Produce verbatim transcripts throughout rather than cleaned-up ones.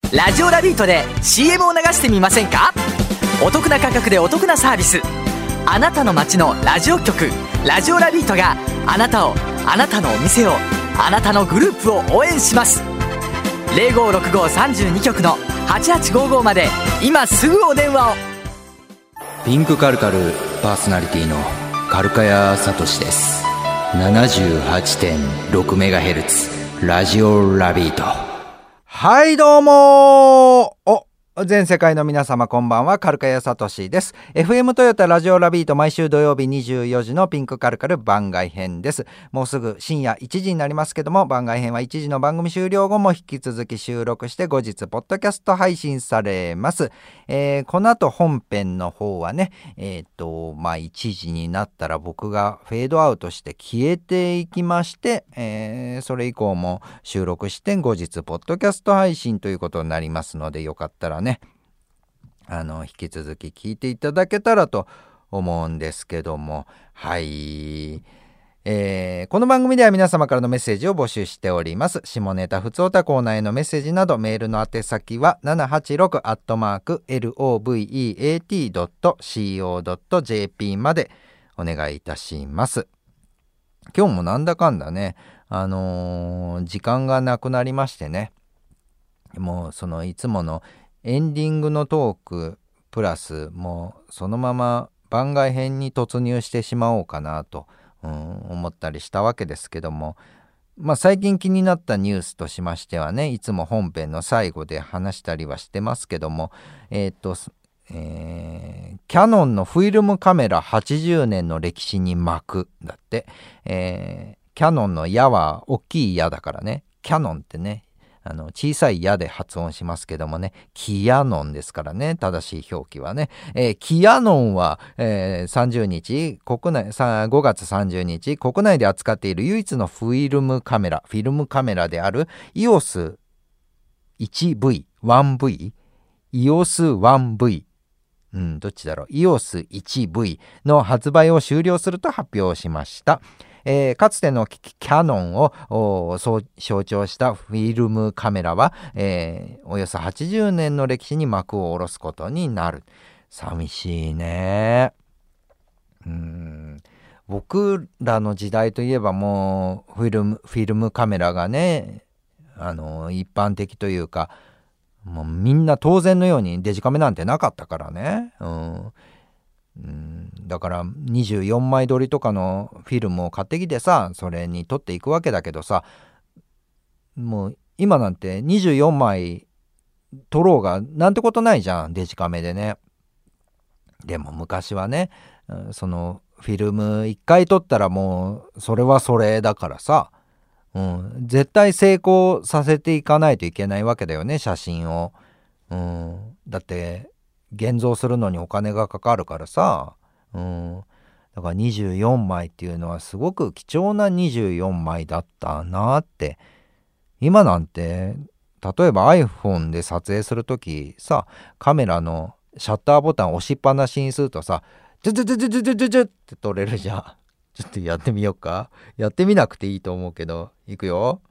ラジオラビートで シーエム を流してみませんか？お得な価格でお得なサービス。あなたの街のラジオ局ラジオラビートがあなたを、あなたのお店を、あなたのグループを応援します。 ゼロごろくごさんじゅうに 局のはちはちごーごーまで今すぐお電話を。 ピンクカルカルパーソナリティのカルカヤサトシです。 ななじゅうはちてんろくメガヘルツ ラジオラビート。 はいどうもお全世界の皆様こんばんは、カルカヤサトシです。 エフエム トヨタラジオラビート、毎週土曜日にじゅうよじのピンクカルカル番外編です。もうすぐ深夜いちじになりますけども、番外編はいちじの番組終了後も引き続き収録して後日ポッドキャスト配信されます。えー、この後本編の方はね、えー、っとまあいちじになったら僕がフェードアウトして消えていきまして、えー、それ以降も収録して後日ポッドキャスト配信ということになりますので、よかったらねあの引き続き聞いていただけたらと思うんですけども、はい、えー、この番組では皆様からのメッセージを募集しております。下ネタふつおたコーナーへのメッセージなどメールの宛先は ななはちろく アットマーク ロベート ドット シーオー ドット ジェーピー までお願いいたします。今日もなんだかんだね、あのー、時間がなくなりましてね、もうそのいつものエンディングのトークプラスもうそのまま番外編に突入してしまおうかなと、うん、思ったりしたわけですけども、まあ最近気になったニュースとしましてはね、いつも本編の最後で話したりはしてますけども、えー、っと、えー、キャノンのフィルムカメラはちじゅうねんの歴史に幕だって、えー、キャノンの矢は大きい矢だからね、キャノンってねあの小さい矢で発音しますけどもね、キヤノンですからね、正しい表記はね、えー、キヤノンは、えー、さんじゅうにち国内ごがつさんじゅうにち国内で扱っている唯一のフィルムカメラフィルムカメラである イーオーエスワンブイ ワンブイ イーオーエスワンブイ、うん、どっちだろう イーオーエスワンブイ の発売を終了すると発表しました。えー、かつてのキャノンをそう象徴したフィルムカメラは、えー、およそはちじゅうねんの歴史に幕を下ろすことになる。寂しいね。うーん僕らの時代といえばもうフィルム、フィルムカメラがねあの一般的というか、もうみんな当然のようにデジカメなんてなかったからね、うんうん、だからにじゅうよんまい撮りとかのフィルムを買ってきてさ、それに撮っていくわけだけどさ、もう今なんてにじゅうよんまい撮ろうがなんてことないじゃん、デジカメでね。でも昔はね、そのフィルムいっかい撮ったらもうそれはそれだからさ、うん、絶対成功させていかないといけないわけだよね、写真を、うん、だって現像するのにお金がかかるからさ、うん、だからにじゅうよんまいっていうのはすごく貴重なにじゅうよんまいだったなって。今なんて例えば iPhone で撮影するときさ、カメラのシャッターボタン押しっぱなしにするとさ、ジュジュジュジュジュジュジュジュって撮れるじゃん。ちょっとやってみようか。やってみなくていいと思うけど、いくよ。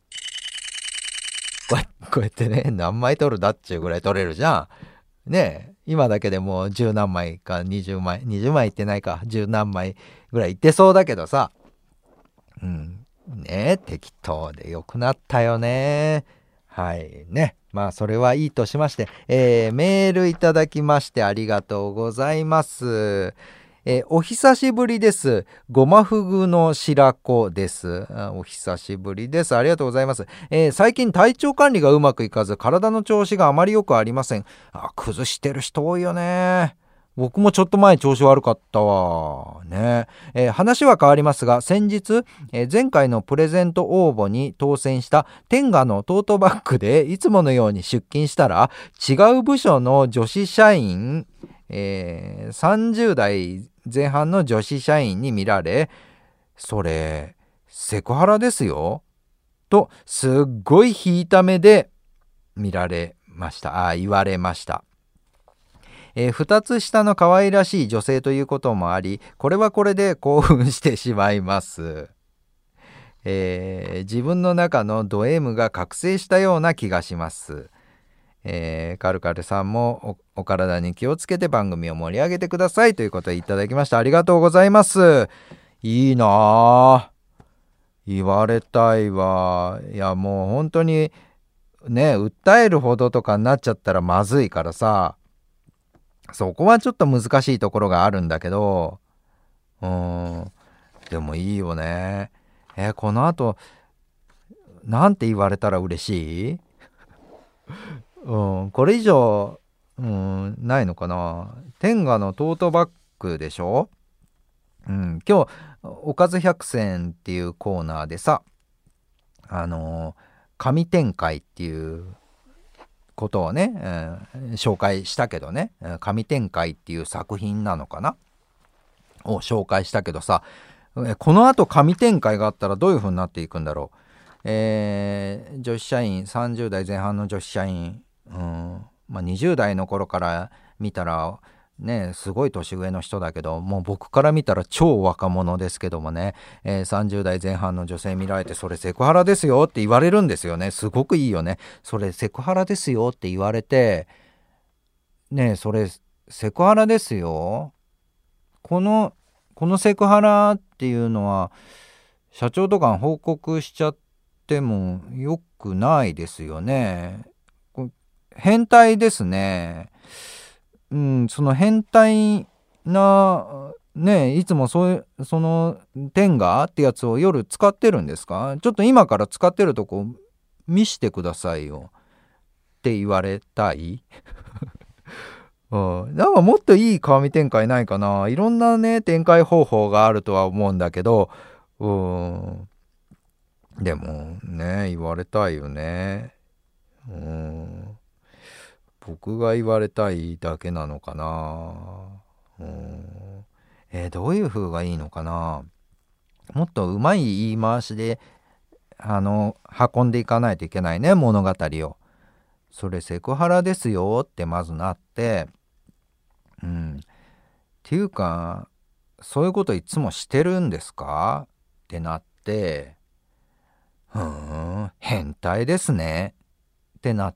こうや、こうやってね、何枚撮るだっちゅうぐらい撮れるじゃん。ねえ、今だけでもう十何枚かにじゅうまい、にじゅうまいいってないか、十何枚ぐらいいってそうだけどさ。うん。ねえ、適当でよくなったよね。はいね。まあそれはいいとしまして、えー、メールいただきましてありがとうございます。えー、お久しぶりです。ごまふぐの白子です。お久しぶりです。ありがとうございます。えー、最近体調管理がうまくいかず、体の調子があまり良くありません。あ、崩してる人多いよね。僕もちょっと前調子悪かったわね。えー、話は変わりますが、先日、えー、前回のプレゼント応募に当選したテンガのトートバッグでいつものように出勤したら、違う部署の女子社員、えー、さんじゅう代前半の女子社員に見られ、それセクハラですよとすっごい引いた目で見られました。あ、言われました。えー、ふたつ下の可愛らしい女性ということもあり、これはこれで興奮してしまいます。えー、自分の中のド M が覚醒したような気がします。 えー、カルカルさんも お, お体に気をつけて番組を盛り上げてくださいということでいただきました。ありがとうございます。いいなあ、言われたいわ。いやもう本当にね、訴えるほどとかになっちゃったらまずいからさ、そこはちょっと難しいところがあるんだけど、うーんでもいいよね。えー、この後なんて言われたら嬉しいうん、これ以上、うん、ないのかな。天下のトートバッグでしょ。うん、今日おかず百選っていうコーナーでさ、あのー、神展開っていうことをね、うん、紹介したけどね、神展開っていう作品なのかなを紹介したけどさ、この後神展開があったらどういう風になっていくんだろう。えー、女子社員さんじゅう代前半の女子社員、うんまあ、にじゅう代の頃から見たらねすごい年上の人だけど、もう僕から見たら超若者ですけどもね、えー、さんじゅう代前半の女性見られて、それセクハラですよって言われるんですよね。すごくいいよね。それセクハラですよって言われて、ねえそれセクハラですよ。このこのセクハラっていうのは社長とかに報告しちゃってもよくないですよね。変態ですね。うん、その変態なね、いつもそういうその天下ってやつを夜使ってるんですか？ちょっと今から使ってるとこ見してくださいよって言われたい。うん、なんかもっといい神展開ないかな。いろんなね展開方法があるとは思うんだけど、うん、でもね言われたいよね。うん、僕が言われたいだけなのかな。うん、えー、どういう風がいいのかな。もっとうまい言い回しであの運んでいかないといけないね、物語を。それセクハラですよってまずなって、うん、っていうかそういうこといつもしてるんですかってなって、ふーん変態ですねってなって、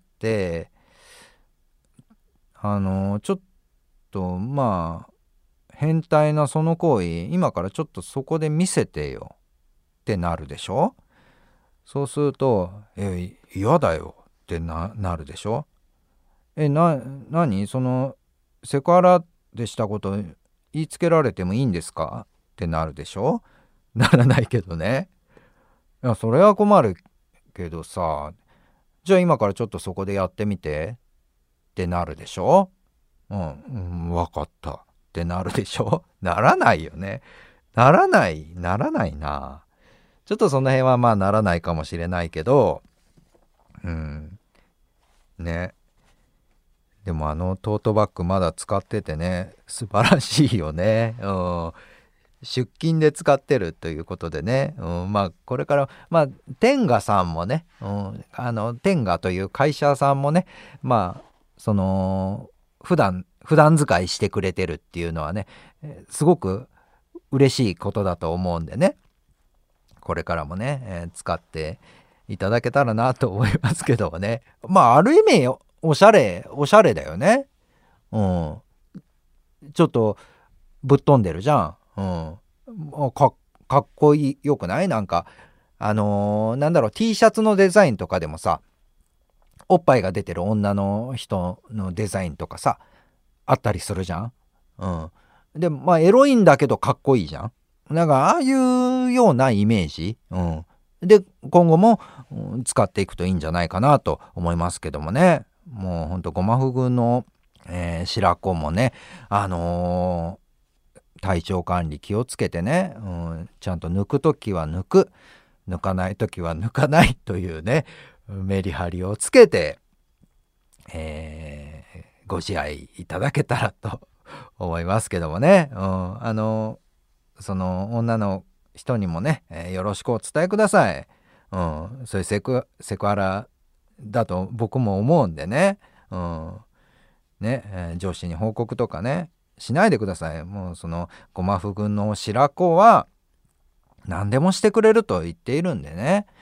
あのちょっとまあ変態なその行為今からちょっとそこで見せてよってなるでしょ。そうするとえ嫌だよってな、なるでしょ。えな何そのセクハラでしたこと言いつけられてもいいんですかってなるでしょ。ならないけどね。いやそれは困るけどさ、じゃあ今からちょっとそこでやってみてってなるでしょ。うん、うん、分かったってなるでしょ。ならないよね。ならないならないな。ちょっとその辺はまあならないかもしれないけど、うんね。でもあのトートバッグまだ使っててね素晴らしいよね。うん、出勤で使ってるということでね、うん、まあこれからまあ天下さんもね、うん、あの天下という会社さんもね、まあその普段普段使いしてくれてるっていうのはねすごく嬉しいことだと思うんでね、これからもね、えー、使っていただけたらなと思いますけどね。まあある意味おしゃれおしゃれだよね。うん、ちょっとぶっ飛んでるじゃん。うん、か, かっこいいよくない？なんかあのー、なんだろう T シャツのデザインとかでもさ、おっぱいが出てる女の人のデザインとかさあったりするじゃん。うん、でまあエロいんだけどかっこいいじゃん。なんかああいうようなイメージ、うん、で今後も、うん、使っていくといいんじゃないかなと思いますけどもね。もうほんとごまふぐの、えー、白子もね、あのー、体調管理気をつけてね、うん、ちゃんと抜くときは抜く、抜かないときは抜かないというねメリハリをつけて、えー、ご自愛いただけたらと思いますけどもね、うん、あのー、その女の人にもね、えー、よろしくお伝えください。うん、そういうセク、セクハラだと僕も思うんでね、うんねえー、上司に報告とかねしないでください。もうそのごまふぐの白子は何でもしてくれると言っているんでね、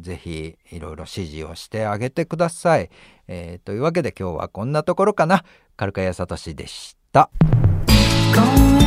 ぜひいろいろ指示をしてあげてください。えー、というわけで今日はこんなところかな。カルカヤサトシでした。